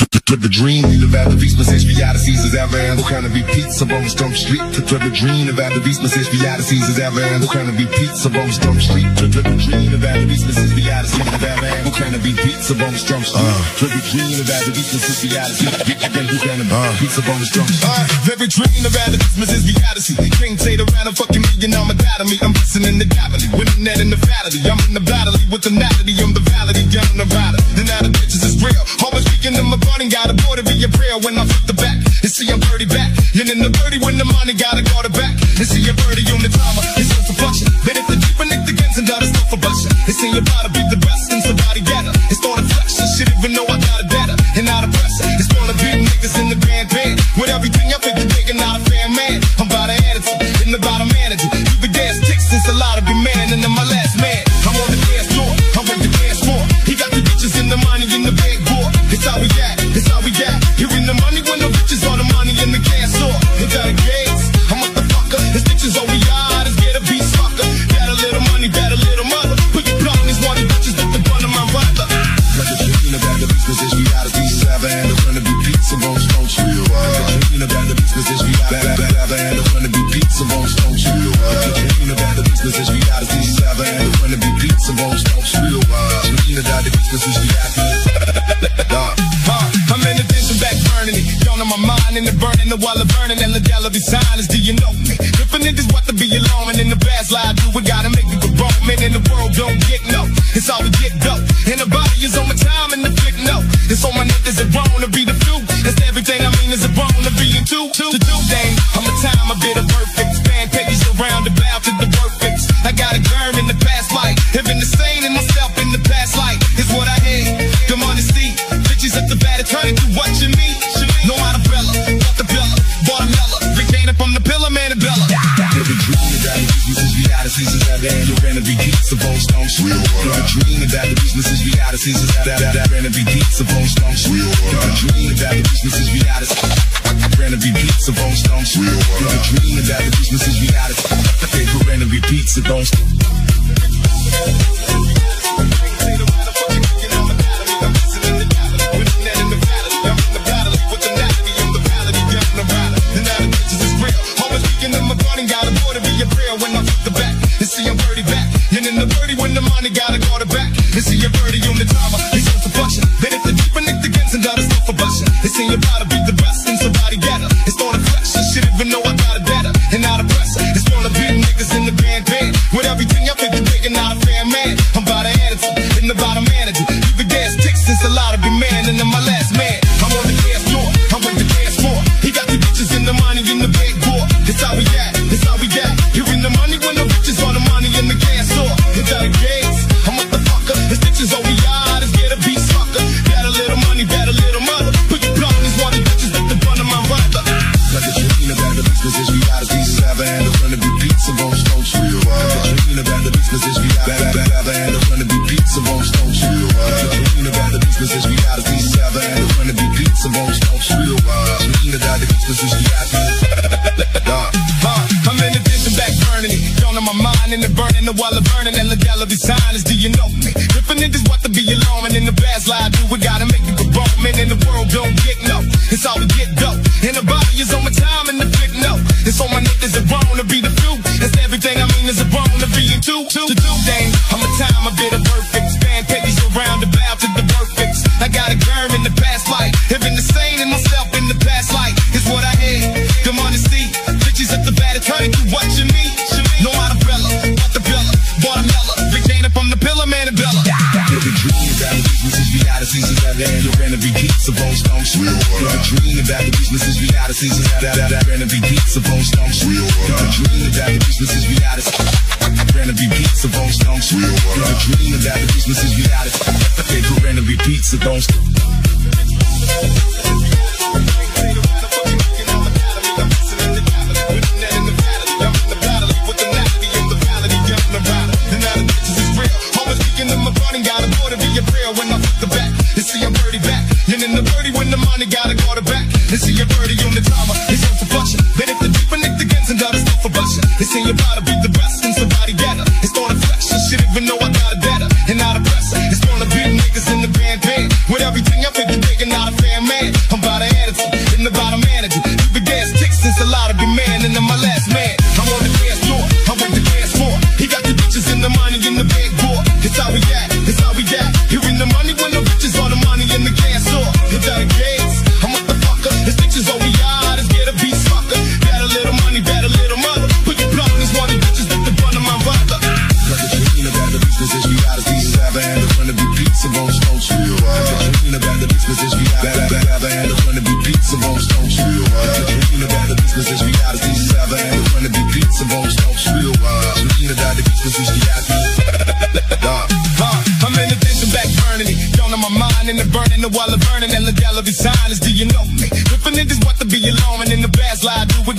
To the dream, the värld visst, man ses vi hade Caesars även. Då kan det bli pizza på Storm Street. To the dream, the värld visst, man ses vi hade Caesars även. Då kan det bli pizza på Storm Street. To the dream, the värld visst, man ses vi hade Caesars även. Då kan det bli pizza på Storm Street. To the dream, the värld visst, man ses vi hade Caesars även. Då kan det bli pizza på Storm Street. Every dream, the värld visst, man ses vi hade Caesars. Can't say the round of fucking million, I'm a dad of me. I'm listening to Davily, winning that in the fatality. I'm in the battle with the Natalie, I'm the validity, I'm the rider. The now the bitches is real. Always speaking to my body, got a boy to be a prayer when I flip the back. And see I'm 30 back. And in the 30 when the money gotta go to back. And see you're 30 on the timer. It's just a function. Then if the deep and the guns and done stuff for busting. And see you're about to be the best and somebody better. It's all the flex and shit even though I got it better. And not a pressure. It's gonna be niggas in the band. With everything I think you're thinking, not a fan man. I'm about to attitude and about a manager. You been dance sticks since a lot of be man and I'm my last man. I'm on the dance floor. I'm on the dance floor. He got the bitches in the money in the big board. It's how we got. It's how we got. Here in the money when the bitches are the money in the gas store. They got a gates. I'm a motherfucker. This bitches all we are. Let's get a beat sucker. Got a little money, got a little mother. Put your blood in these money bitches with the bun of my brother. Got the dream about the business is we got a piece of and it's gonna be pizza on Stone Street. Got the dream about the business is we got and it's gonna be pizza on Stone Street. Got the dream about the business is we got a piece of and it's gonna be pizza on Stone Street. Dream about the business is we got. I'm in the dancing back burning it. Down on my mind in the burning, the while I'm burning. And the gala be silence, do you know me? If a niggas want to be alone and in the past life, do we gotta make it grow. Man in the world don't get no. It's all we get dope. And the body is on my time and the flick no. It's on my niggas that wrong to be the few. That's everything I mean is a wrong to be in two. To do dang, I'm a time a bit of perfect. Span pages around about to the perfect. I got a germ in the past life. Have been the same in myself in the past life. It's what I had. Come on and see. Bitches at the batter turning to watching me. No Arabella, what the Bella, Watermelon. Big Dana from the pillar, man, and Bella. Every dream about the business is we got a Caesars out there. You're gonna be pizza on Stone Street. Every dream about the business is we got a Caesars out there. You're gonna be pizza on Stone Street. Every dream about the business is we got a gonna be pizza on Stone Street. Every dream about the business is we got a we're gonna be pizza on Stone Street. When the money gotta go to back, they see your birdie on the timer. It's just a function. Then if the deep and the guns and done stuff for busting. They see your about to be the best and somebody better. It's all the flesh and shit even though I got it better. And not a pressure. It's gonna be niggas in the band. With everything I think you're thinking, not a fan man. I'm about to attitude and about a manager. You been gas sticks since a lot of be man and I'm my last man. I'm on the dance floor. I'm with the dance floor. He got the bitches in the money in the big board. It's how we got. It's how we got. Here in the money when the bitches on the money in the gas store. It's out of gates. I'm a motherfucker. This bitches all we are. Let's get a beat sucker. Got a little money, got a little mother. Put your blood in these money bitches with the bun of my brother. Like a dream about the business is we got a piece of and it's gonna be pizza on Stone Street. Like a dream about the business is we got and it's gonna be pizza on Stone Street. Like a dream about the business is we got a piece of and it's gonna be pizza on Stone Street. Dream about the business is we got. I'm in the ditch and back burning it. Down on my mind in the burning, the while I'm burning. And the gala be silence, do you know me? If a niggas want to be alone and in the past life, do we gotta make it grow. Man in the world don't get no. It's all we get dope. And the body is on my time and the flick no. It's on my niggas that wrong to be the few. That's everything I mean is a wrong to be in two. To do dang, I'm a time a bit of perfect. Span pages around about to the perfect. I got a germ in the past life. Have been the same in myself in the past life. It's what I had. Come on and see. Bitches at the batter turning to watching me. No Arabella, what the Bella, Watermelon. Big Dana from the pillar, man, and Bella. Every dream about the business is we got a Caesars out there. You're gonna be pizza on Stone Street. Every dream about the business is we got a Caesars out there. You're gonna be pizza on Stone Street. Every dream about the business is we got a gonna be pizza on Stone Street. Every dream about the business is we got a we're gonna be pizza on Stone Street. Got a boy to be a prayer when I flip the back. They see I'm 30 back. And in the 30 when the money gotta go to back. They see you're 30 on the timer. It's just a function. Then if the deep and the guns and done stuff for busting. They say you're about to be the best and somebody better. It's all the flesh and shit even though I got it better. And not a pressure. It's gonna be niggas in the band. With everything I think you're thinking, not a fan. man. I'm about to attitude, in the bottom manager. You been gas tick since a lot of demand, and I'm my last man. I'm on the dance floor, I went to dance floor. He got the bitches in the money in the big board. It's how we got, it's how we got. You in the money when the bitches on the money in the gas store. Hit out the gates, I'm a motherfucker. His bitches all we are, let's get a beat fucker. Got a little money, got a little mother. Put your blood in this one, bitches with the bun of my brother. Cause the dream about the beats is reality. Ever had a fun to be pizza on Stone Street. The dream about the beats is reality. Ever had a fun to be pizza on Stone Street. The dream about the beats is reality. Ever had a fun to be pizza on Stone Street. The dream about the beats is reality. I'm in the tension back burning it. Down on my mind in the burning, the while of burning and the gallery sign is, do you know me? If a niggas want to be alone and in the bad slide, do it